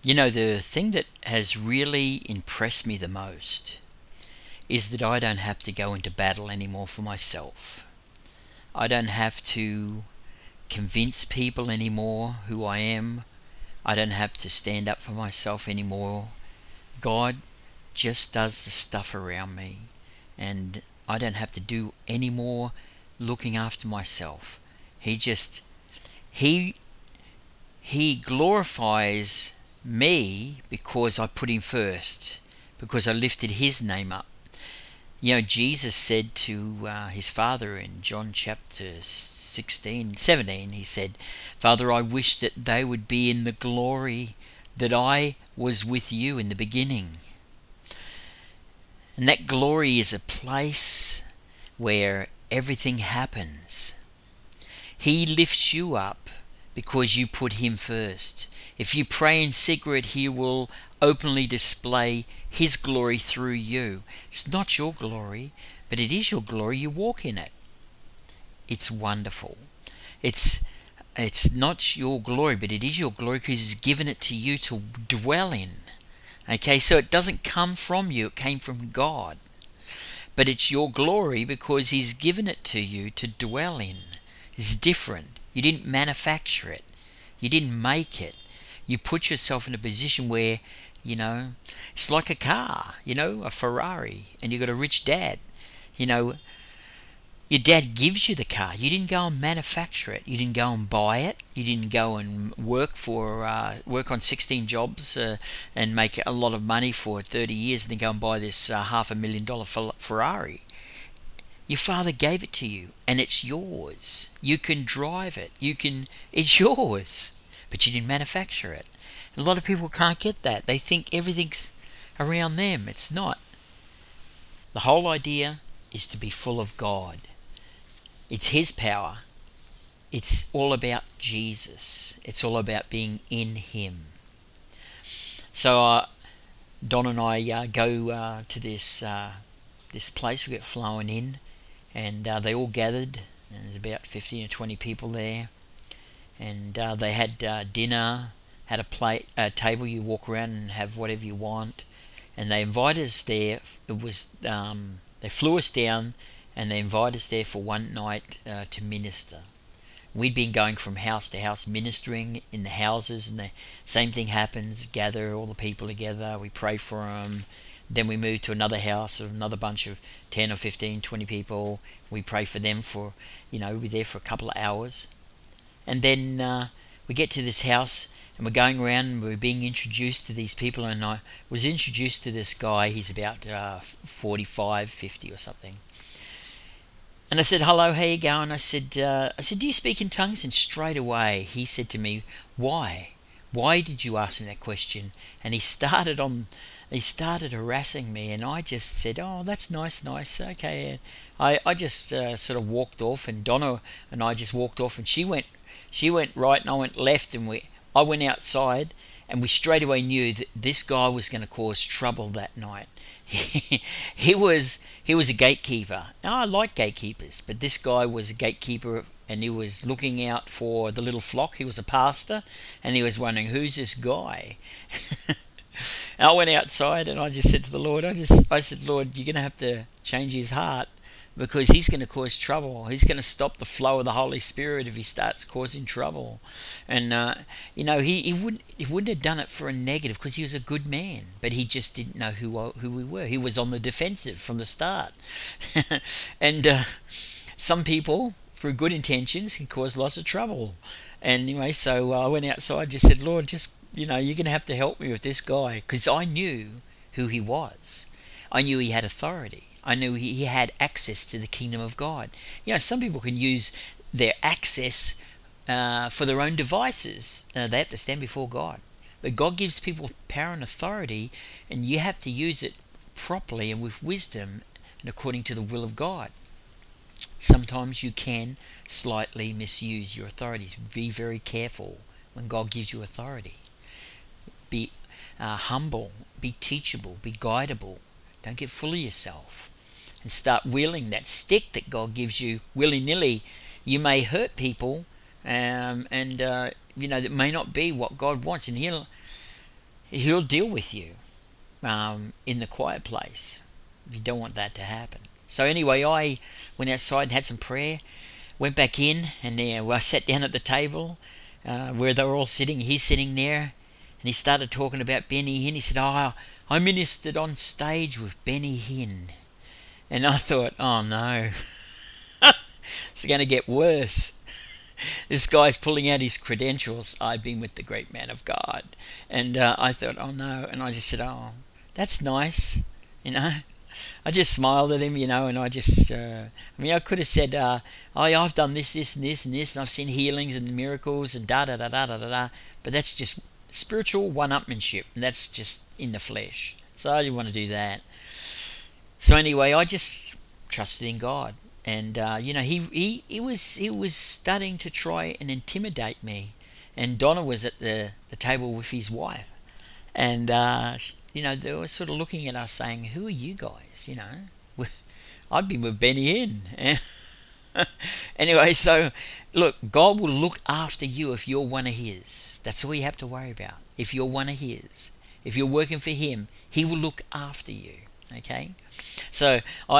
You know, the thing that has really impressed me the most is that I don't have to go into battle anymore for myself. I don't have to convince people anymore who I am. I don't have to stand up for myself anymore. God just does the stuff around me, and I don't have to do any more looking after myself. He just he he glorifies me because I put him first, because I lifted his name up. You know, Jesus said to his Father in John chapter 17, he said, "Father, I wish that they would be in the glory that I was with you in the beginning." And that glory is a place where everything happens. He lifts you up because you put him first. If you pray in secret, he will openly display his glory through you. It's not your glory, but it is your glory. You walk in it. It's wonderful. It's not your glory, but it is your glory because he's given it to you to dwell in. Okay, so it doesn't come from you, it came from God. But it's your glory because he's given it to you to dwell in. It's different. You didn't manufacture it. You didn't make it. You put yourself in a position where, it's like a car, a Ferrari, and you've got a rich dad. Your dad gives you the car. You didn't go and manufacture it. You didn't go and buy it. You didn't go and work on 16 jobs and make a lot of money for 30 years and then go and buy this $500,000 Ferrari. Your father gave it to you, and it's yours. You can drive it. It's yours, but you didn't manufacture it. A lot of people can't get that. They think everything's around them. It's not. The whole idea is to be full of God. It's his power. It's all about Jesus. It's all about being in him. So Don and I go to this place. We get flown in, and they all gathered, and there's about 15 or 20 people there, and they had dinner, had a table. You walk around and have whatever you want, and they invited us there. They flew us down, and they invited us there for one night to minister. We'd been going from house to house ministering in the houses, and the same thing happens. Gather all the people together, we pray for them. Then we move to another house of another bunch of 10 or 15, 20 people. We pray for them for, we're there for a couple of hours. And then we get to this house, and we're going around and we're being introduced to these people. And I was introduced to this guy. He's about 45, 50 or something. And I said, "Hello, how you going?" I said, "Do you speak in tongues?" And straight away he said to me, "Why? Why did you ask me that question?" And he started harassing me, and I just said, "Oh, that's nice, okay." And I just sort of walked off, and Donna and I just walked off, and she went right and I went left, and I went outside, and we straight away knew that this guy was going to cause trouble that night. He was a gatekeeper. Now, I like gatekeepers, but this guy was a gatekeeper, and he was looking out for the little flock. He was a pastor, and he was wondering, who's this guy? And I went outside, and I just said to the Lord, I said, "Lord, you're going to have to change his heart, because he's going to cause trouble. He's going to stop the flow of the Holy Spirit if he starts causing trouble." And he wouldn't have done it for a negative, because he was a good man, but he just didn't know who we were. He was on the defensive from the start. And some people, through good intentions, can cause lots of trouble. And anyway, so I went outside, just said, "Lord, just you're going to have to help me with this guy," because I knew who he was. I knew he had authority. I knew he had access to the kingdom of God. Some people can use their access for their own devices. They have to stand before God. But God gives people power and authority, and you have to use it properly and with wisdom and according to the will of God. Sometimes you can slightly misuse your authority. Be very careful when God gives you authority. Be humble, be teachable, be guidable. Don't get full of yourself, and start wielding that stick that God gives you willy-nilly. You may hurt people, that may not be what God wants, and He'll deal with you in the quiet place. You don't want that to happen. So anyway, I went outside and had some prayer. Went back in, and I sat down at the table where they were all sitting. He's sitting there, and he started talking about Benny Hinn. He said, "Oh, I ministered on stage with Benny Hinn," and I thought, "Oh no, it's going to get worse." This guy's pulling out his credentials. I've been with the great man of God, and I thought, "Oh no," and I just said, "Oh, that's nice," you know. I just smiled at him, and I just, I could have said, "Oh, yeah, I've done this, this, and this, and this, and I've seen healings and miracles and da da da da da da da," but that's just spiritual one-upmanship, and that's just in the flesh. So I didn't want to do that. So anyway, I just trusted in God, and he was starting to try and intimidate me, and Donna was at the table with his wife, and they were sort of looking at us saying, "Who are you guys?" I've been with Benny Hinn. And anyway, so look, God will look after you if you're one of His. That's all you have to worry about. If you're one of His, if you're working for Him, He will look after you. Okay, so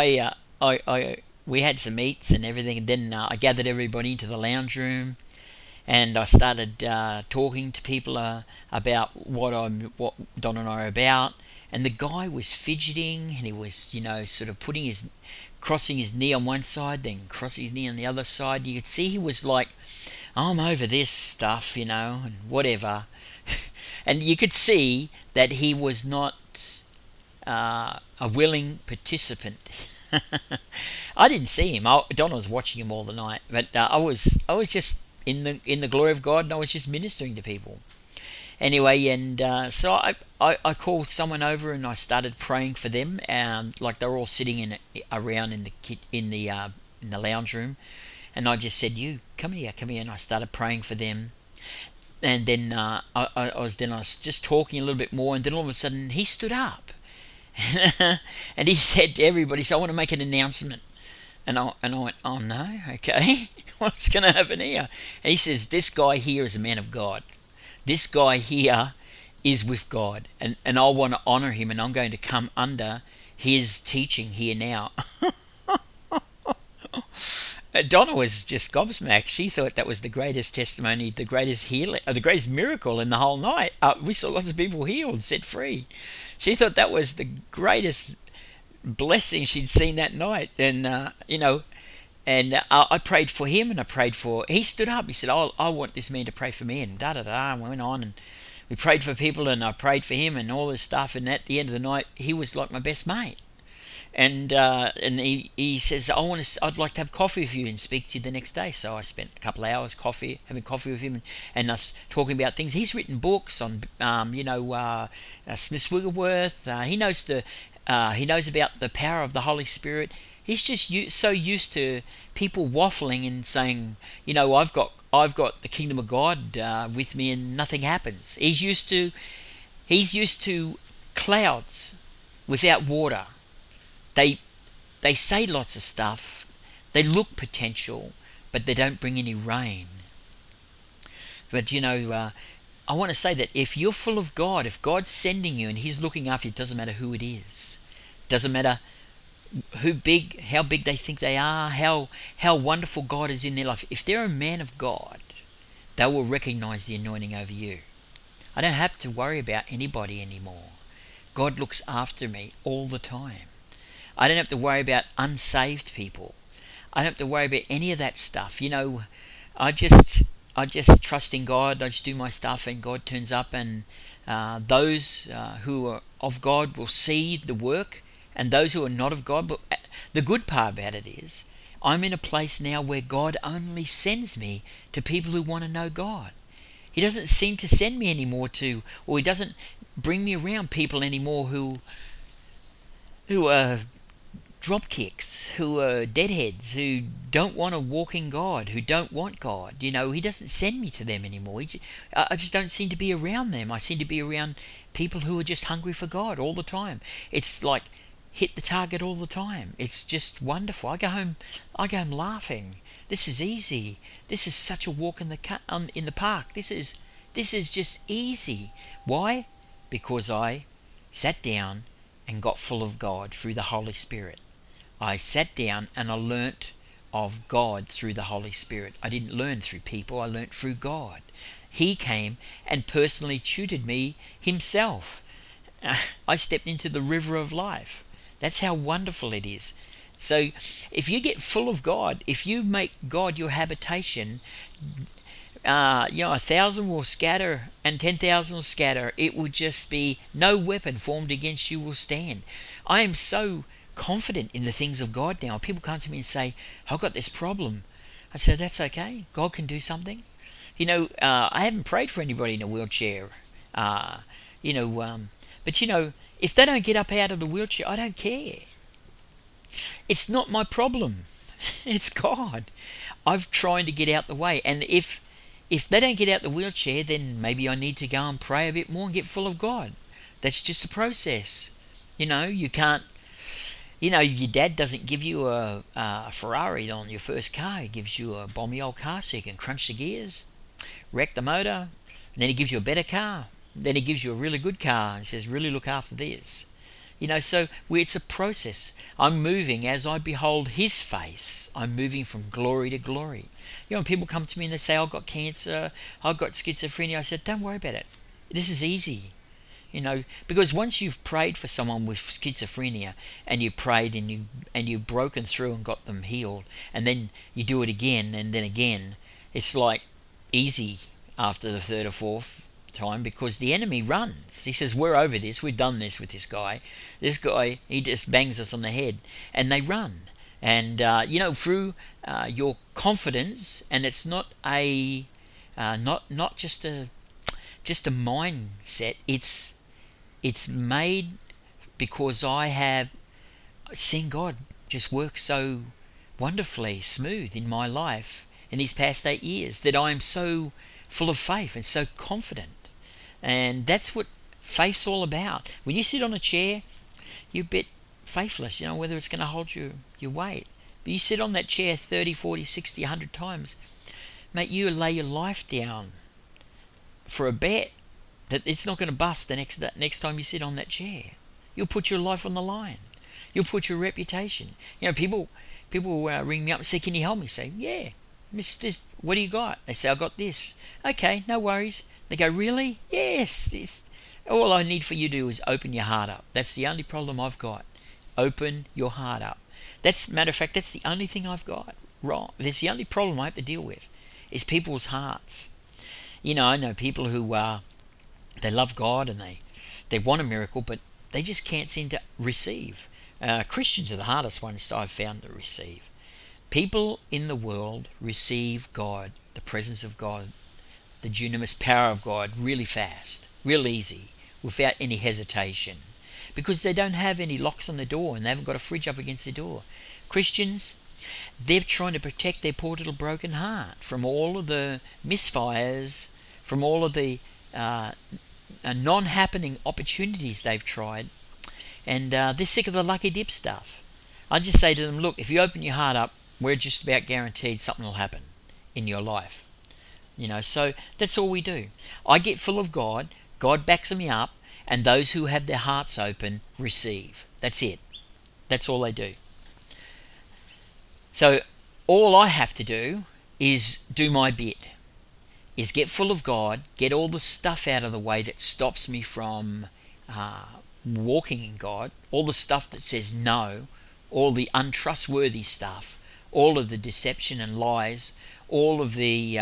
we had some eats and everything, and then I gathered everybody into the lounge room, and I started talking to people about what Don and I are about. And the guy was fidgeting, and he was, sort of crossing his knee on one side, then crossing his knee on the other side. You could see he was like, "I'm over this stuff, and whatever." And you could see that he was not a willing participant. I didn't see him. Donna was watching him all the night, but I was just in the glory of God, and I was just ministering to people. Anyway, and so I called someone over, and I started praying for them. Like they were all sitting around in the lounge room, and I just said, "You come here," and I started praying for them. And then I was just talking a little bit more, and then all of a sudden he stood up, and he said to everybody, "So I want to make an announcement." And I went, "Oh no, okay, what's going to happen here?" And he says, "This guy here is a man of God. This guy here is with God, and I want to honor him, and I'm going to come under his teaching here now." Donna was just gobsmacked. She thought that was the greatest testimony, the greatest healing, the greatest miracle in the whole night. We saw lots of people healed, set free. She thought that was the greatest blessing she'd seen that night, and and I prayed for him, and he stood up. He said, "Oh, I want this man to pray for me," and da-da-da, and we went on, and we prayed for people, and I prayed for him, and all this stuff, and at the end of the night, he was like my best mate. And he says, "I'd like to have coffee with you and speak to you the next day." So I spent a couple of hours having coffee with him, and us talking about things. He's written books on, Smith Wigglesworth. He knows about the power of the Holy Spirit. He's just so used to people waffling and saying, "I've got the kingdom of God with me," and nothing happens. He's used to clouds without water. They say lots of stuff. They look potential, but they don't bring any rain. But I want to say that if you're full of God, if God's sending you and He's looking after you, it doesn't matter who it is. It doesn't matter how big they think they are, how wonderful God is in their life. If they're a man of God, they will recognize the anointing over you. I don't have to worry about anybody anymore. God looks after me all the time. I don't have to worry about unsaved people. I don't have to worry about any of that stuff. I just trust in God. I just do my stuff, and God turns up, and those who are of God will see the work, and those who are not of God. But the good part about it is I'm in a place now where God only sends me to people who want to know God. He doesn't seem to send me anymore or He doesn't bring me around people anymore who are dropkicks, who are deadheads, who don't want to walk in God, who don't want God. He doesn't send me to them anymore. I just don't seem to be around them. I seem to be around people who are just hungry for God all the time. It's like hit the target all the time. It's just wonderful. I go home laughing. This is easy. This is such a walk in the park. This is just easy. Why? because I sat down and got full of God through the Holy Spirit. I sat down and I learnt of God through the Holy Spirit. I didn't learn through people, I learnt through God. He came and personally tutored me himself. I stepped into the river of life. That's how wonderful it is. So if you get full of God, if you make God your habitation, 1,000 will scatter and 10,000 will scatter. It will just be no weapon formed against you will stand. I am so confident in the things of God now. People come to me and say, I've got this problem. I said, that's okay. God can do something. I haven't prayed for anybody in a wheelchair. But if they don't get up out of the wheelchair, I don't care. It's not my problem. It's God. I'm trying to get out the way. And if they don't get out the wheelchair, then maybe I need to go and pray a bit more and get full of God. That's just a process. You can't. Your dad doesn't give you a Ferrari on your first car. He gives you a bomby old car so you can crunch the gears, wreck the motor, and then he gives you a better car. Then he gives you a really good car and says, really look after this. So it's a process. I'm moving as I behold his face. I'm moving from glory to glory. When people come to me and they say, I've got cancer, I've got schizophrenia, I said, don't worry about it. This is easy. Because once you've prayed for someone with schizophrenia and you prayed and you've broken through and got them healed, and then you do it again and then again, it's like easy after the third or fourth time, because the enemy runs. He says, we're over this, we've done this with this guy, he just bangs us on the head, and they run. And through your confidence, and it's not a not just a mindset, it's made because I have seen God just work so wonderfully smooth in my life in these past 8 years that I am so full of faith and so confident. And that's what faith's all about. When you sit on a chair, you're a bit faithless, whether it's going to hold your weight. But you sit on that chair 30, 40, 60, 100 times, mate, you lay your life down for a bet that it's not going to bust the next time you sit on that chair. You'll put your life on the line. You'll put your reputation. People ring me up and say, can you help me? Say, yeah, Mr. What do you got? They say, I got this. Okay, no worries. They go, really? Yes. All I need for you to do is open your heart up. That's the only problem I've got. Open your heart up. Matter of fact, that's the only thing I've got wrong. That's the only problem I have to deal with, is people's hearts. I know people who they love God and they want a miracle, but they just can't seem to receive. Christians are the hardest ones I've found to receive. People in the world receive God, the presence of God, the dunamis power of God really fast, real easy, without any hesitation, because they don't have any locks on the door and they haven't got a fridge up against the door. Christians, they're trying to protect their poor little broken heart from all of the misfires, from all of the non-happening opportunities they've tried, and they're sick of the lucky dip stuff. I just say to them, look, if you open your heart up, we're just about guaranteed something will happen in your life. So that's all we do. I get full of God, God backs me up, and those who have their hearts open receive. That's it. That's all they do. So all I have to do is do my bit, is get full of God, get all the stuff out of the way that stops me from walking in God, all the stuff that says no, all the untrustworthy stuff, all of the deception and lies, all of the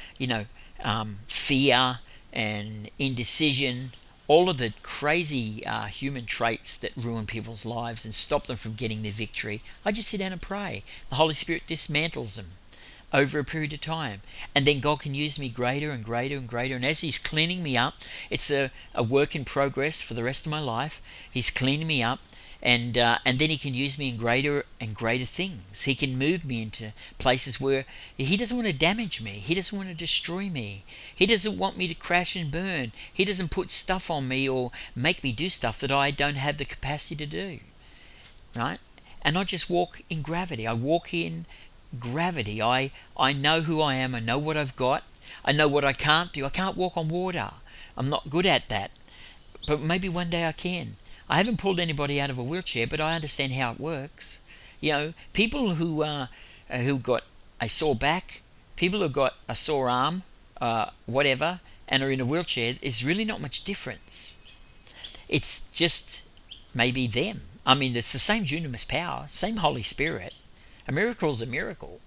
fear and indecision, all of the crazy human traits that ruin people's lives and stop them from getting their victory. I just sit down and pray. The Holy Spirit dismantles them over a period of time, and then God can use me greater and greater and greater. And as He's cleaning me up, it's a work in progress for the rest of my life. He's cleaning me up, and then He can use me in greater and greater things. He can move me into places where He doesn't want to damage me. He doesn't want to destroy me. He doesn't want me to crash and burn. He doesn't put stuff on me or make me do stuff that I don't have the capacity to do. Right? And I just walk in gravity. I walk in gravity. I know who I am. I know what I've got. I know what I can't do. I can't walk on water. I'm not good at that. but maybe one day I can. I haven't pulled anybody out of a wheelchair, but I understand how it works. People who got a sore back, people who got a sore arm, whatever, and are in a wheelchair, is really not much difference. It's just maybe them. I mean, it's the same dunamis power, same Holy Spirit. A miracle's a miracle.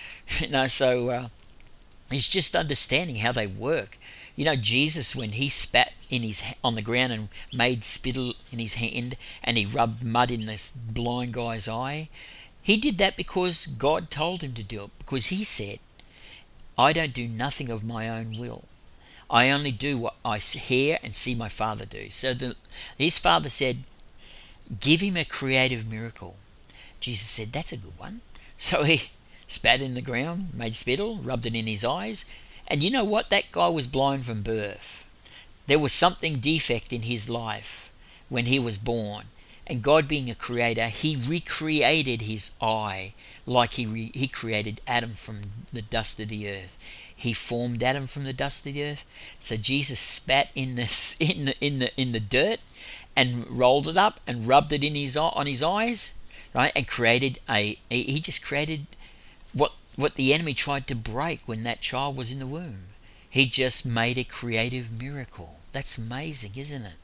So it's just understanding how they work. Jesus, when he spat on the ground and made spittle in his hand, and he rubbed mud in this blind guy's eye, he did that because God told him to do it. Because he said, "I don't do nothing of my own will. I only do what I hear and see my Father do." So his Father said, "Give him a creative miracle." Jesus said, "That's a good one." So he spat in the ground, made spittle, rubbed it in his eyes. And you know what? That guy was blind from birth. There was something defect in his life when he was born. And God, being a creator, he recreated his eye like he created Adam from the dust of the earth. He formed Adam from the dust of the earth. So Jesus spat in the dirt and rolled it up and rubbed it on his eyes, right? And he just created what the enemy tried to break when that child was in the womb. He just made a creative miracle. That's amazing, isn't it?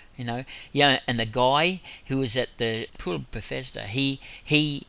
And the guy who was at the pool of Bethesda, he's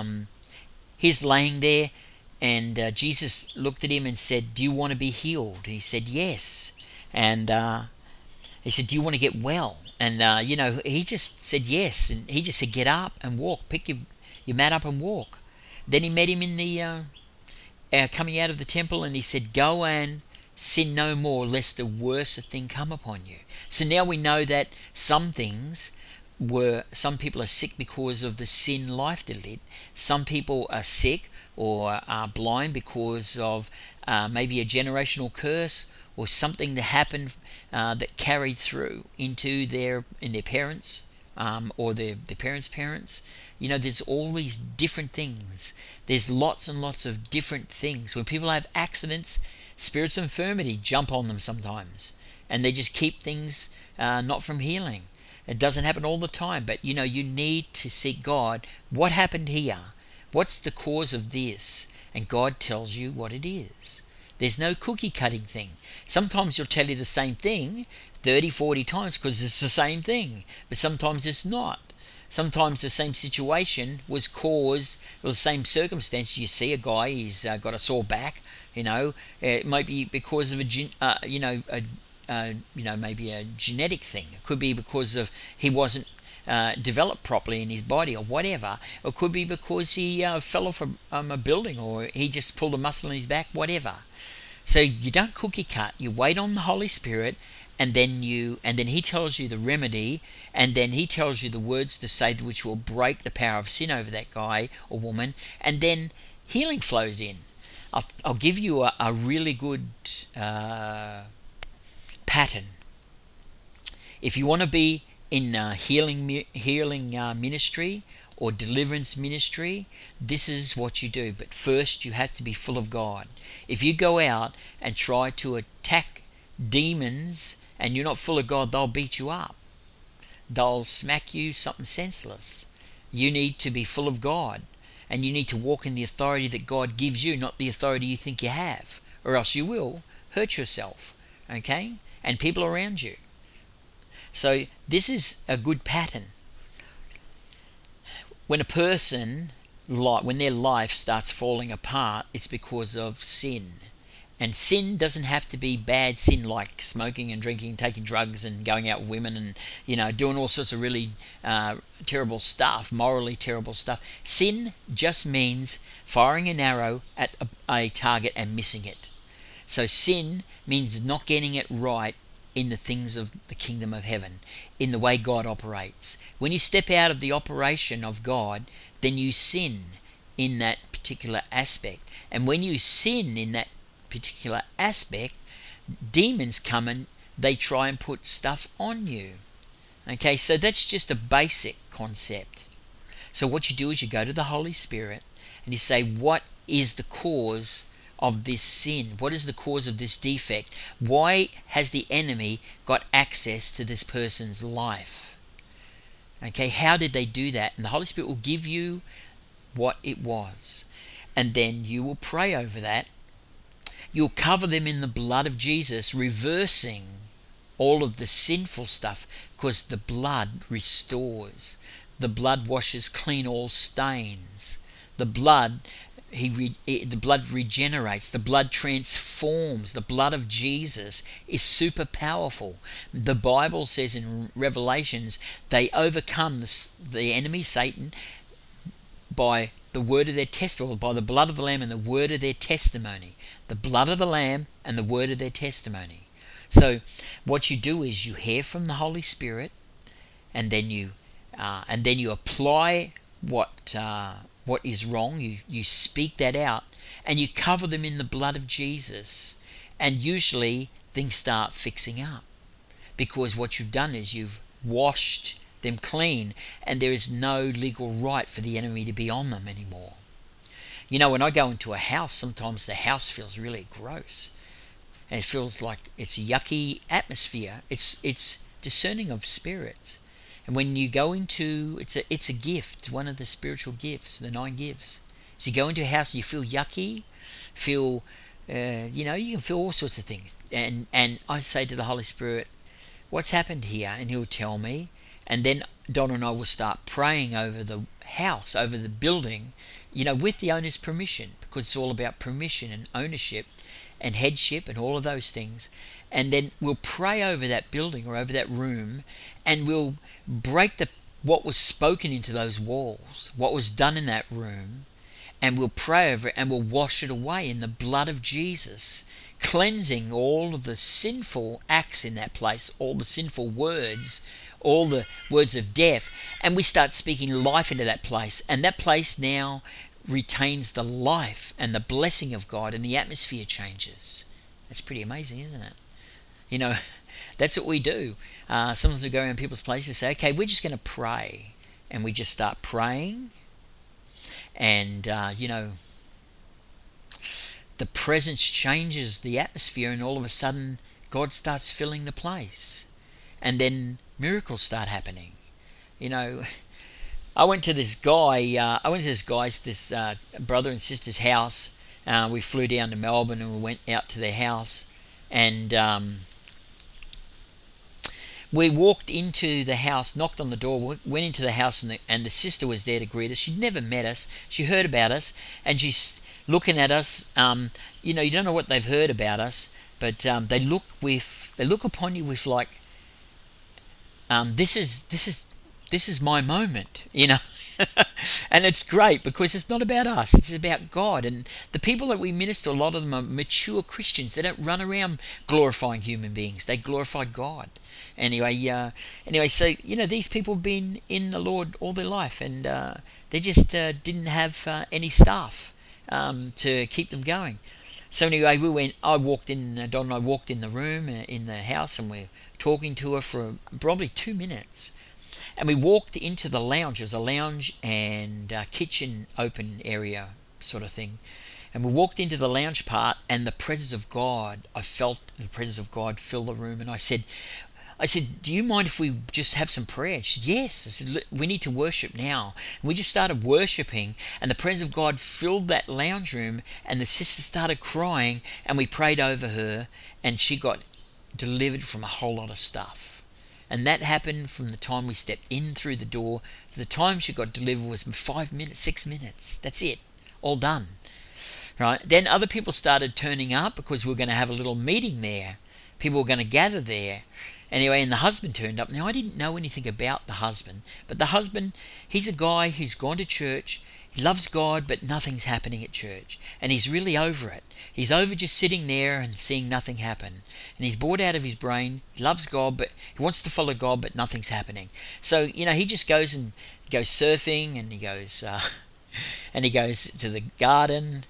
laying there, and Jesus looked at him and said, "Do you want to be healed?" And he said, "Yes." And he said, "Do you want to get well?" And he just said yes, and he just said, "Get up and walk. Pick your mat up and walk." Then he met him in the coming out of the temple, and he said, "Go and sin no more, lest the worst thing come upon you." So now we know that some people are sick because of the sin life they led. Some people are sick or are blind because of maybe a generational curse or something that happened that carried through into their parents or their parents' parents. There's all these different things. There's lots and lots of different things. When people have accidents, spirits of infirmity jump on them sometimes, and they just keep things not from healing. It doesn't happen all the time, but you need to seek God. What happened here? What's the cause of this? And God tells you what it is. There's no cookie cutting thing. Sometimes he'll tell you the same thing 30, 40 times because it's the same thing, but sometimes it's not. Sometimes the same situation was caused, or the same circumstance. You see a guy, he's got a sore back. It might be because of maybe a genetic thing. It could be because of he wasn't developed properly in his body or whatever. It could be because he fell off a building, or he just pulled a muscle in his back, whatever. So you don't cookie cut. You wait on the Holy Spirit, and then he tells you the remedy, and then he tells you the words to say which will break the power of sin over that guy or woman, and then healing flows in. I'll give you a really good pattern. If you want to be in healing ministry or deliverance ministry, this is what you do. But first you have to be full of God. If you go out and try to attack demons and you're not full of God, they'll beat you up. They'll smack you something senseless. You need to be full of God, and you need to walk in the authority that God gives you, not the authority you think you have, or else you will hurt yourself, okay? And people around you. So this is a good pattern. When a person, when their life starts falling apart, it's because of sin. And sin doesn't have to be bad sin like smoking and drinking, taking drugs and going out with women and doing all sorts of really terrible stuff, morally terrible stuff. Sin just means firing an arrow at a target and missing it. So sin means not getting it right in the things of the kingdom of heaven, in the way God operates. When you step out of the operation of God, then you sin in that particular aspect. And when you sin in that particular aspect, demons come and they try and put stuff on you. Okay, so that's just a basic concept. So what you do is you go to the Holy Spirit and you say, what is the cause of this sin? What is the cause of this defect? Why has the enemy got access to this person's life? Okay, how did they do that? And the Holy Spirit will give you what it was. And then you will pray over that. You'll cover them in the blood of Jesus, reversing all of the sinful stuff, because the blood restores. The blood washes clean all stains. The blood regenerates. The blood transforms. The blood of Jesus is super powerful. The Bible says in Revelations, they overcome the enemy, Satan, by the word of their testimony, by the blood of the Lamb and the word of their testimony. The blood of the Lamb and the word of their testimony. So what you do is you hear from the Holy Spirit, and then you apply what is wrong. You speak that out, and you cover them in the blood of Jesus, and usually things start fixing up, because what you've done is you've washed them clean, and there is no legal right for the enemy to be on them anymore. You know, when I go into a house, sometimes the house feels really gross, and it feels like it's a yucky atmosphere. It's discerning of spirits. And when you go into, it's a gift, one of the spiritual gifts, the 9 gifts. So you go into a house and you feel yucky, you can feel all sorts of things. And I say to the Holy Spirit, what's happened here? And he'll tell me. And then Don and I will start praying over the house, over the building, with the owner's permission, because it's all about permission and ownership and headship and all of those things. And then we'll pray over that building or over that room, and we'll break what was spoken into those walls, what was done in that room, and we'll pray over it, and we'll wash it away in the blood of Jesus, cleansing all of the sinful acts in that place, all the sinful words, all the words of death, and we start speaking life into that place, and that place now retains the life and the blessing of God, and the atmosphere changes. That's pretty amazing, isn't it? That's what we do. Sometimes we go around people's places and say, okay, we're just going to pray, and we just start praying, and the presence changes the atmosphere, and all of a sudden God starts filling the place, and then miracles start happening. I went to this guy's brother and sister's house. We flew down to Melbourne, and we went out to their house, and we walked into the house, knocked on the door, went into the house, and the sister was there to greet us. She'd never met us. She heard about us, and she's looking at us. You don't know what they've heard about us, but they look upon you with like, this is my moment, And it's great, because it's not about us, it's about God. And the people that we minister, a lot of them are mature Christians. They don't run around glorifying human beings, they glorify God. Anyway, so these people have been in the Lord all their life, and they just didn't have any staff to keep them going. So anyway, Don and I walked in the room, in the house, and we're talking to her for probably 2 minutes. And we walked into the lounge. There's a lounge and kitchen open area sort of thing. And we walked into the lounge part, and the presence of God, I felt the presence of God fill the room. And I said, do you mind if we just have some prayer? And she said, yes. I said, we need to worship now. And we just started worshiping, and the presence of God filled that lounge room, and the sister started crying, and we prayed over her, and she got delivered from a whole lot of stuff. And that happened from the time we stepped in through the door to the time she got delivered was 5 minutes, 6 minutes. That's it. All done. Right? Then other people started turning up, because we were going to have a little meeting there. People were going to gather there. Anyway, and the husband turned up. Now, I didn't know anything about the husband, but the husband, he's a guy who's gone to church. He loves God, but nothing's happening at church. And he's really over it. He's over just sitting there and seeing nothing happen. And he's bored out of his brain. He loves God, but he wants to follow God, but nothing's happening. So, he just goes surfing, and he goes to the garden,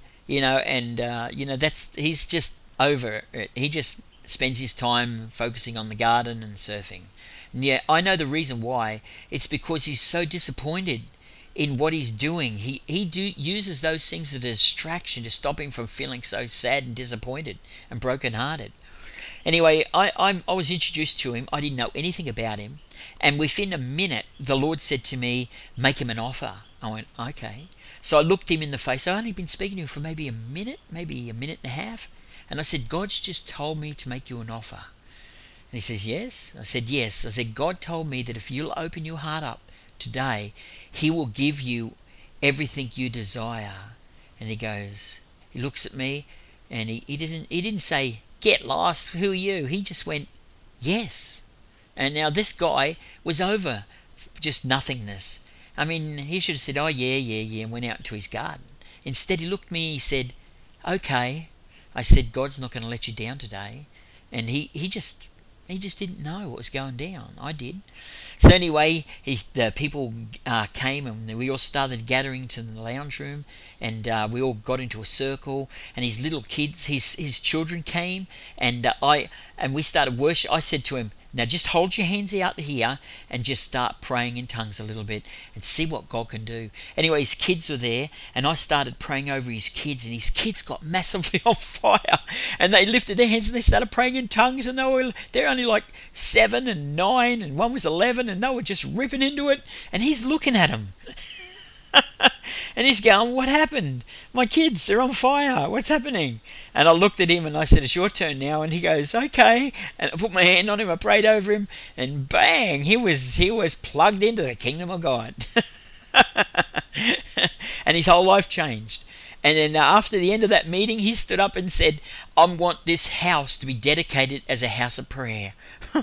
he's just over it. He just spends his time focusing on the garden and surfing. And yeah, I know the reason why. It's because he's so disappointed in what he's doing. He uses those things as a distraction to stop him from feeling so sad and disappointed and brokenhearted. Anyway, I was introduced to him. I didn't know anything about him. And within a minute, the Lord said to me, make him an offer. I went, okay. So I looked him in the face. I'd only been speaking to him for maybe a minute and a half. And I said, God's just told me to make you an offer. And he says, yes? I said, yes. I said, God told me that if you'll open your heart up today, he will give you everything you desire. And he looks at me, and he didn't say, get lost, who are you? He just went, yes. And now this guy was over just nothingness. I mean, he should have said, oh, yeah, and went out into his garden. Instead, he looked at me, he said, okay. I said, God's not going to let you down today. And he just didn't know what was going down. I did. So anyway, the people came, and we all started gathering to the lounge room, and we all got into a circle, and his little kids, his children came, and we started worship. I said to him, now just hold your hands out here and just start praying in tongues a little bit and see what God can do. Anyway, his kids were there, and I started praying over his kids, and his kids got massively on fire, and they lifted their hands and they started praying in tongues, and they're only like 7 and 9, and one was 11, and they were just ripping into it, and he's looking at them. And he's going, what happened? My kids are on fire. What's happening? And I looked at him and I said, it's your turn now. And he goes, okay. And I put my hand on him. I prayed over him. And bang, he was plugged into the kingdom of God. And his whole life changed. And then after the end of that meeting, he stood up and said, I want this house to be dedicated as a house of prayer.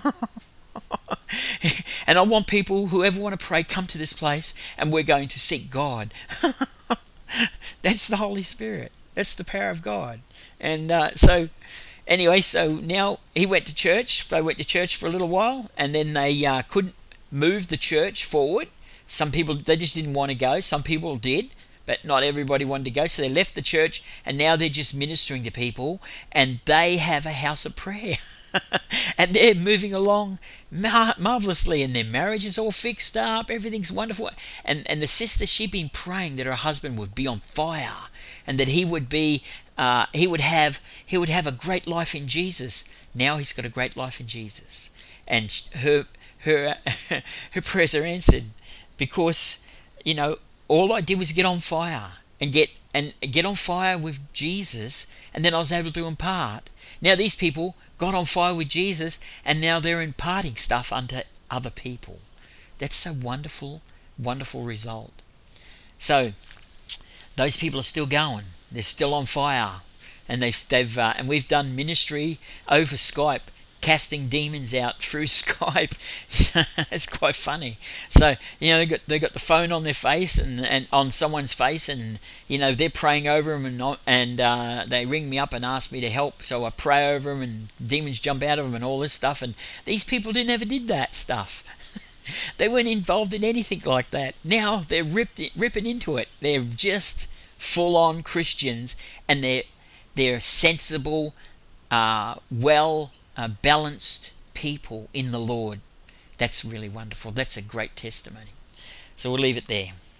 And I want people, whoever want to pray, come to this place, and we're going to seek God. That's the Holy Spirit. That's the power of God. And so now he went to church. They went to church for a little while, and then they couldn't move the church forward. Some people, they just didn't want to go. Some people did, but not everybody wanted to go. So they left the church, and now they're just ministering to people, and they have a house of prayer. And they're moving along marvelously, and their marriage is all fixed up, everything's wonderful. And the sister, she'd been praying that her husband would be on fire, and that he would have a great life in Jesus. Now he's got a great life in Jesus, and her prayers are answered, because all I did was get on fire and get on fire with Jesus, and then I was able to impart. Now these people got on fire with Jesus, and now they're imparting stuff unto other people. That's a wonderful, wonderful result. So those people are still going. They're still on fire, and and we've done ministry over Skype, casting demons out through Skype. It's quite funny. So they got the phone on their face and on someone's face, and they're praying over them, and they ring me up and ask me to help. So I pray over them, and demons jump out of them, and all this stuff. And these people never did that stuff. They weren't involved in anything like that. Now they're ripping into it. They're just full-on Christians, and they're sensible, balanced people in the Lord. That's really wonderful. That's a great testimony. So we'll leave it there.